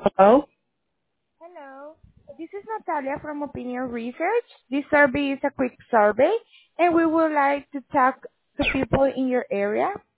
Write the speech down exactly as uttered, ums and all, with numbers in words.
Hello? Hello, this is Natalia from Opinion Research. This survey is a quick survey, and we would like to talk to people in your area.